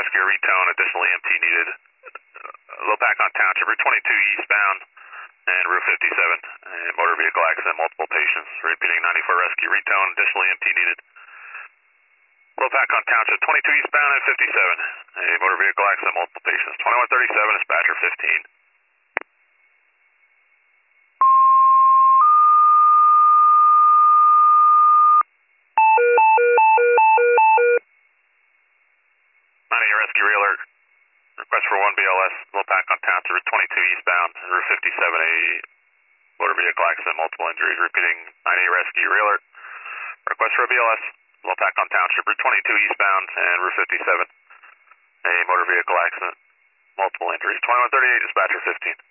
rescue, retone, additional EMT needed. Low pack on Township, Route 22 eastbound, and Route 57. Motor vehicle accident, multiple patients. Repeating 94 rescue, retone, additional EMT needed. Low pack on Township, 22 eastbound and 57. A motor vehicle accident, multiple patients. 2137, dispatcher 15. Rescue alert. Request for 1 BLS. Low pack on Township, Route 22 eastbound, Route 57. A motor vehicle accident, multiple injuries. Repeating 9A rescue alert. Request for a BLS. Low pack on Township, Route 22 eastbound and Route 57. A motor vehicle accident, multiple injuries. 2138, dispatcher 15.